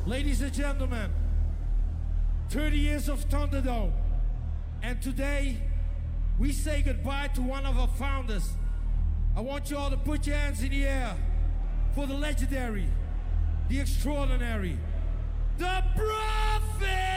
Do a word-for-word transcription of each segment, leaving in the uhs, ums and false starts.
Ladies and gentlemen, thirty years of Thunderdome. And today, we say goodbye to one of our founders. I want you all to put your hands in the air for the legendary, the extraordinary, the Prophet!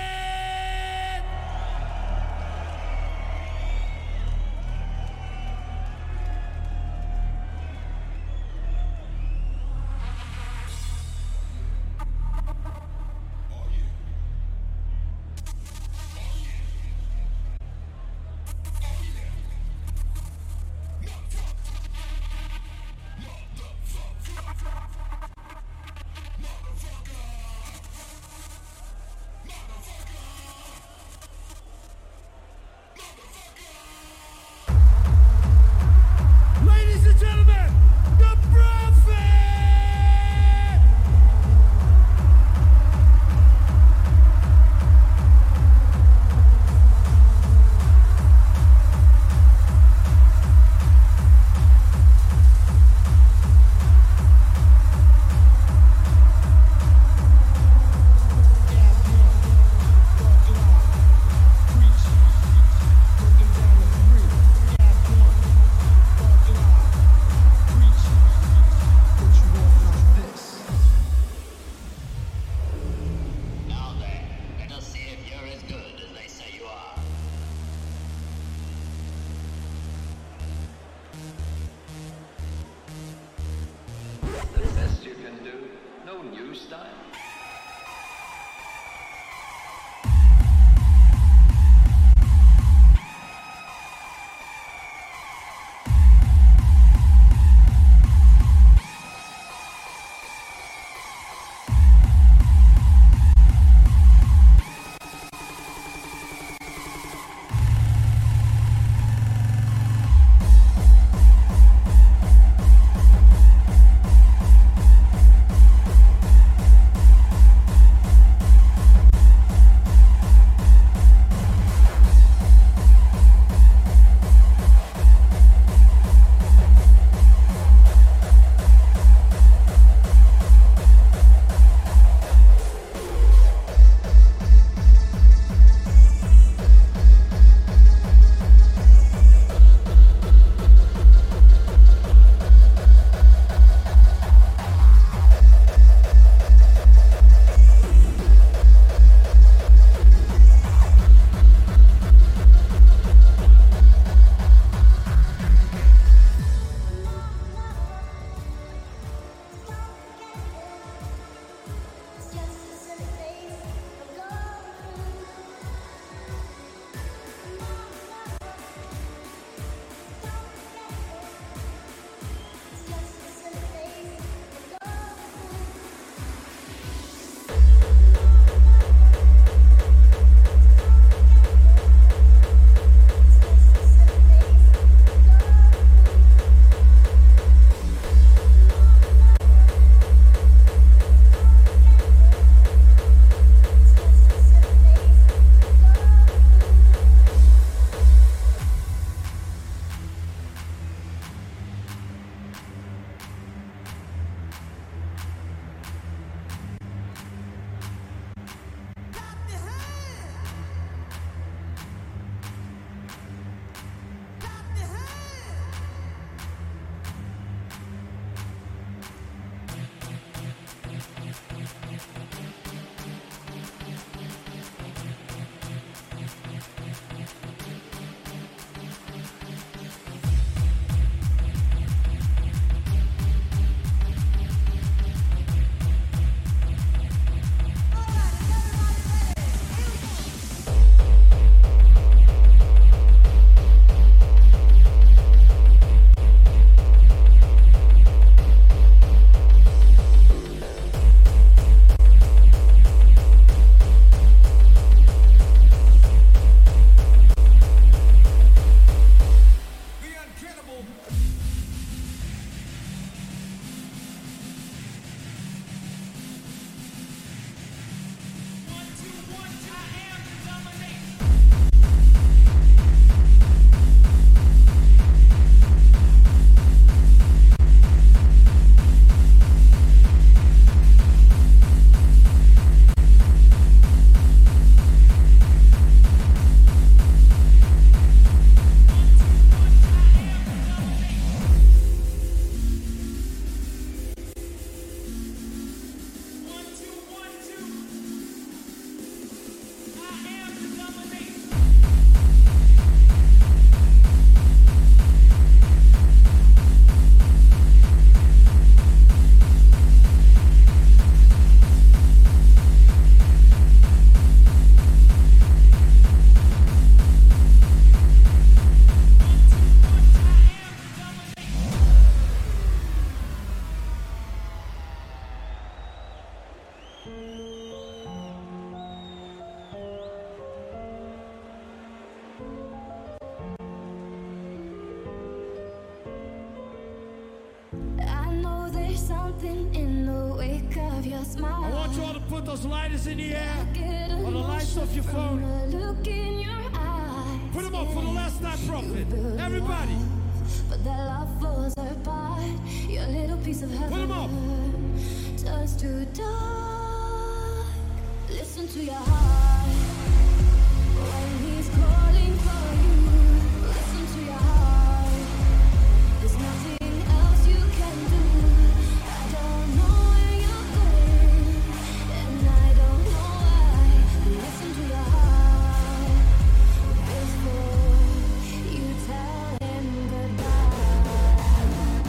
I know there's something in the wake of your smile. I want you all to put those lighters in the air or the lights off your phone. Look in your eyes. Put them up for the last night prophet. Everybody. But that love falls apart. Your little piece of heaven Put 'em up. turns to dark. Listen to your heart when he's calling for you. Listen to your heart. There's nothing else you can do. I don't know where you're going, and I don't know why. Listen to your heart before you tell him goodbye.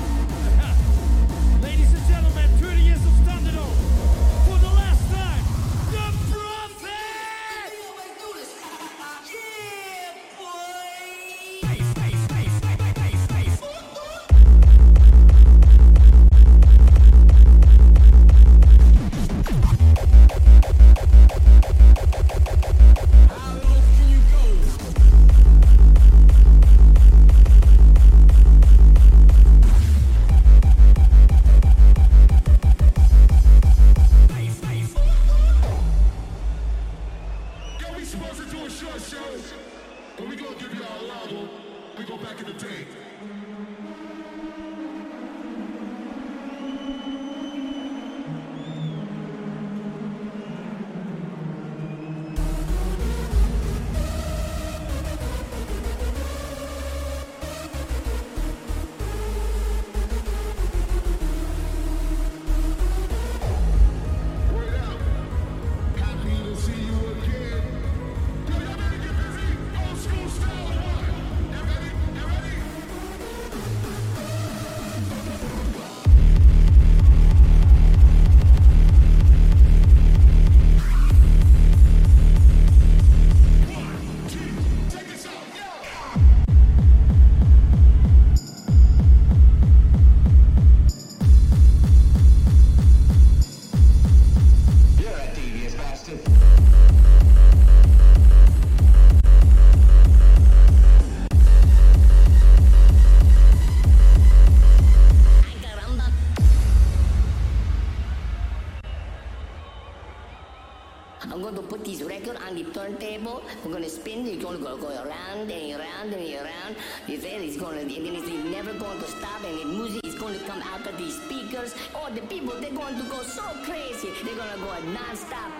Ladies and gentlemen, thirty years of Thunderdome. For the last time, the prophet! I'm going to put this record on the turntable. We're going to spin it. It's going to go, go around and around and around. You say it's going to, and then it's never going to stop. And the music is going to come out of these speakers. Oh, the people, they're going to go so crazy. They're going to go non-stop.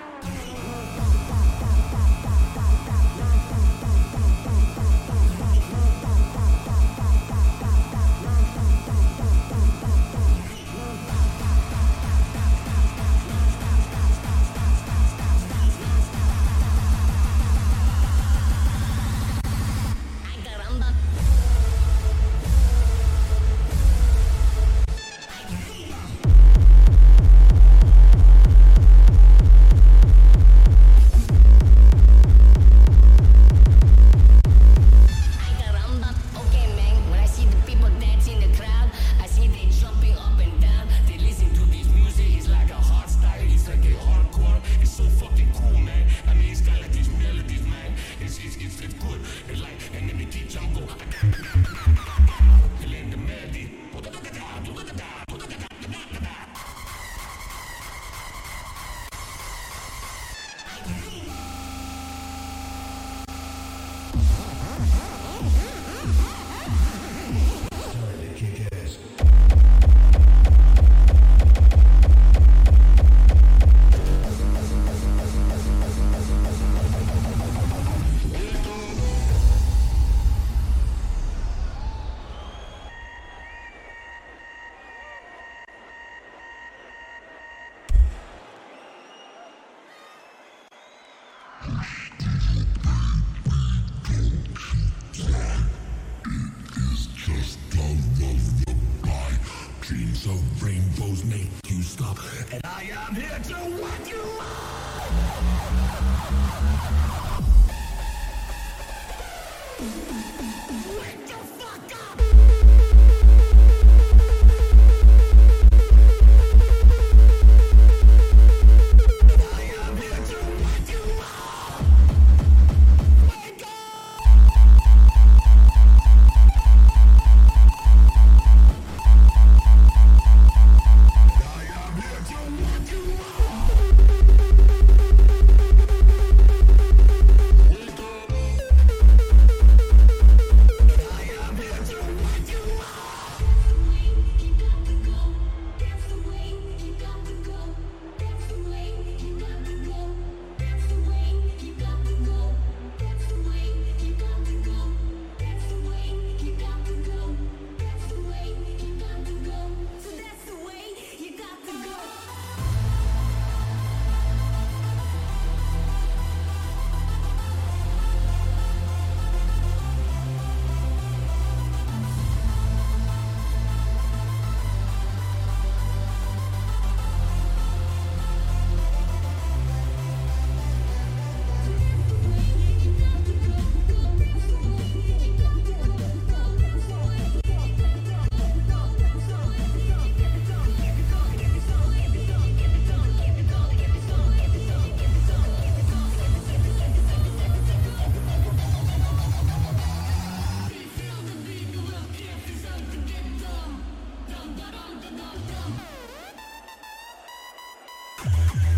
of rainbows make you stop, and I am here to whack you up. Wake the fuck up!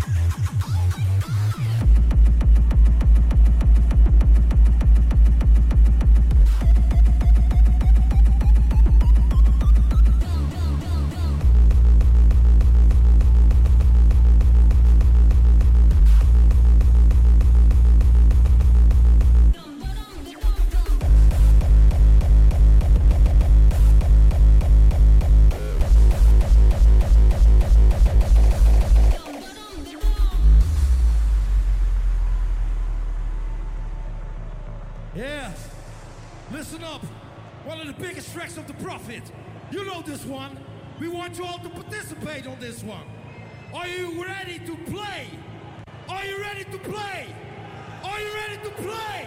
Yeah, listen up. One of the biggest tracks of the Prophet. You know this one. We want you all to participate on this one. Are you ready to play? Are you ready to play? Are you ready to play?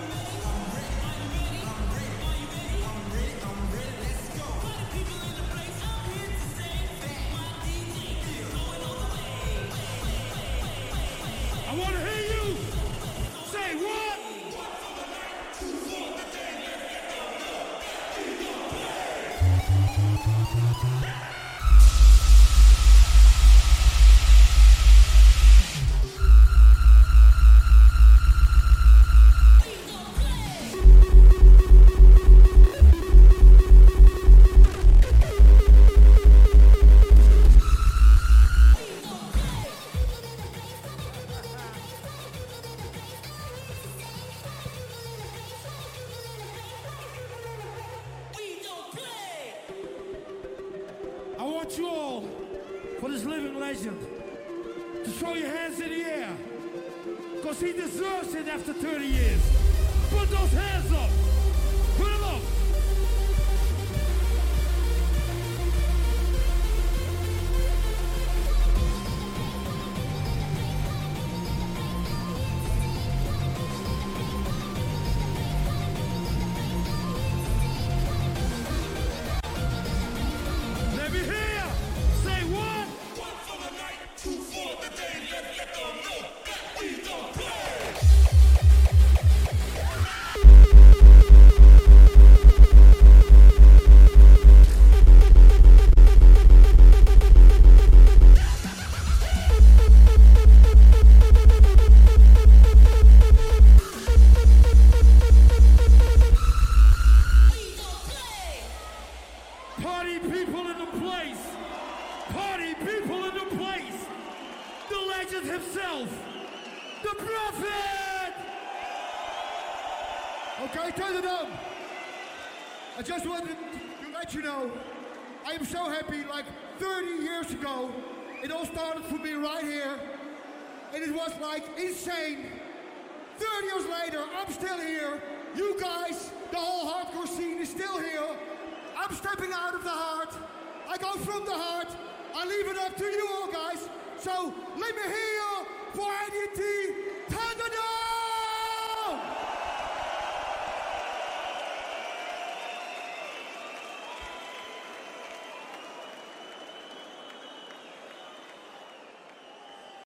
I want to hear you say what? I want you all, for this living legend, to throw your hands in the air, because he deserves it after thirty years. Put those hands up. Put them up. Let me hear ya. Say what? One for the night, two for the day. Let, let them know that we don't play. Party people in the place. Party people in the place. The legend himself. The Prophet. Okay, turn it on. I just wanted to let you know, I am so happy. Like thirty years ago, it all started for me right here. And it was like insane. thirty years later, I'm still here. You guys, the whole hardcore scene is still here. I'm stepping out of the heart. I go from the heart. I leave it up to you all guys. So let me hear you for I D T. Thunderdome!